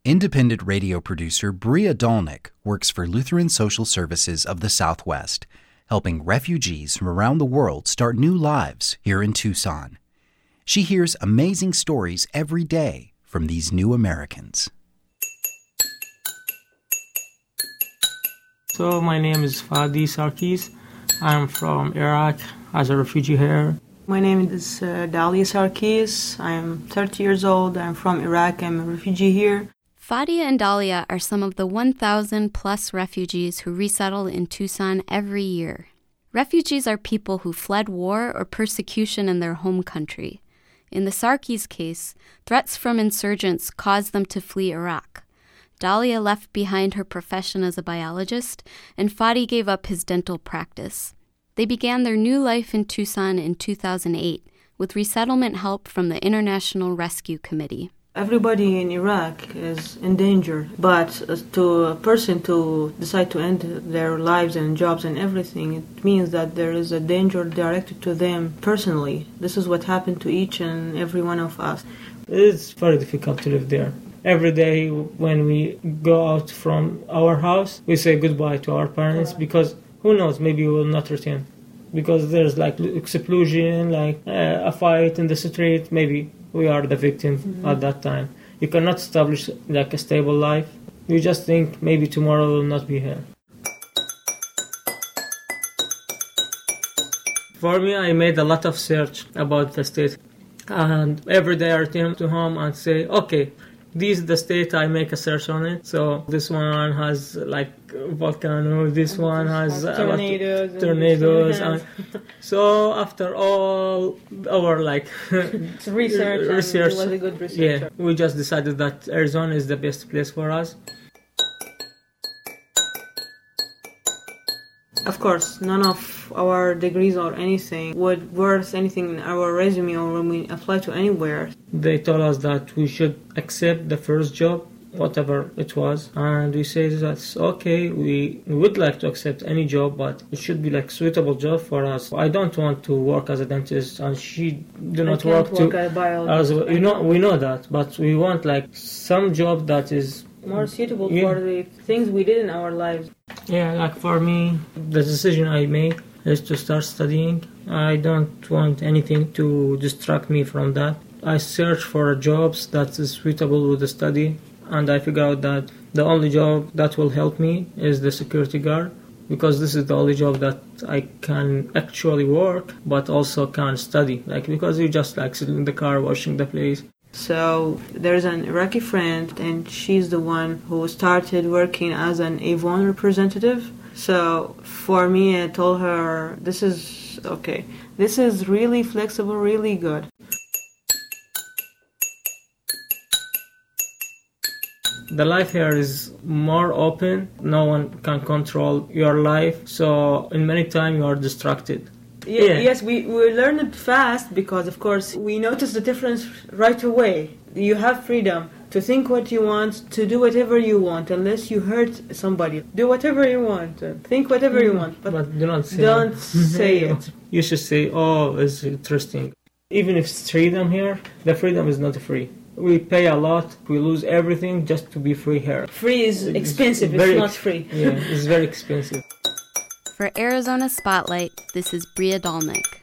Independent radio producer Bria Dolnick works for Lutheran Social Services of the Southwest, helping refugees from around the world start new lives here in Tucson. She hears amazing stories every day from these new Americans. So my name is Fadi Sarkis. I'm from Iraq as a refugee here. My name is Dalia Sarkis. I'm 30 years old. I'm from Iraq. I'm a refugee here. Fadia and Dalia are some of the 1,000 plus refugees who resettle in Tucson every year. Refugees are people who fled war or persecution in their home country. In the Sarkis case, threats from insurgents caused them to flee Iraq. Dalia left behind her profession as a biologist, and Fadi gave up his dental practice. They began their new life in Tucson in 2008 with resettlement help from the International Rescue Committee. Everybody in Iraq is in danger, but to a person to decide to end their lives and jobs and everything, it means that there is a danger directed to them personally. This is what happened to each and every one of us. It's very difficult to live there. Every day when we go out from our house, we say goodbye to our parents because who knows, maybe we will not return. Because there's like explosion, like a fight in the street, maybe we are the victim at that time. You cannot establish like a stable life. You just think maybe tomorrow will not be here. For me, I made a lot of search about the state. And every day I return to home and say, okay, this is the state, I make a search on it. So this one has like volcano, this one has tornadoes. And so after all our like research, it was a good research. Yeah, we just decided that Arizona is the best place for us. Of course, none of our degrees or anything would worth anything in our resume or when we apply to anywhere. They told us that we should accept the first job, whatever it was, and we said that's okay, we would like to accept any job, but it should be like suitable job for us. I don't want to work as a dentist, and she do not work as a biologist. We know that, but we want like some job that is more suitable for the things we did in our lives. Yeah, like for me, the decision I made is to start studying. I don't want anything to distract me from that. I search for jobs that is suitable with the study, and I figure out that the only job that will help me is the security guard, because this is the only job that I can actually work, but also can study. Like, because you just like sit in the car watching the place. So there's an Iraqi friend, and she's the one who started working as an Avon representative. So for me, I told her, this is okay. This is really flexible, really good. The life here is more open. No one can control your life. So in many times you are distracted. Yes, we learn it fast because, of course, we notice the difference right away. You have freedom to think what you want, to do whatever you want, unless you hurt somebody. Do whatever you want, think whatever you want, but do not say don't say it. You should say, oh, it's interesting. Even if it's freedom here, the freedom is not free. We pay a lot, we lose everything just to be free here. Free is expensive, it's not free. Yeah, it's very expensive. For Arizona Spotlight, this is Bria Dolnick.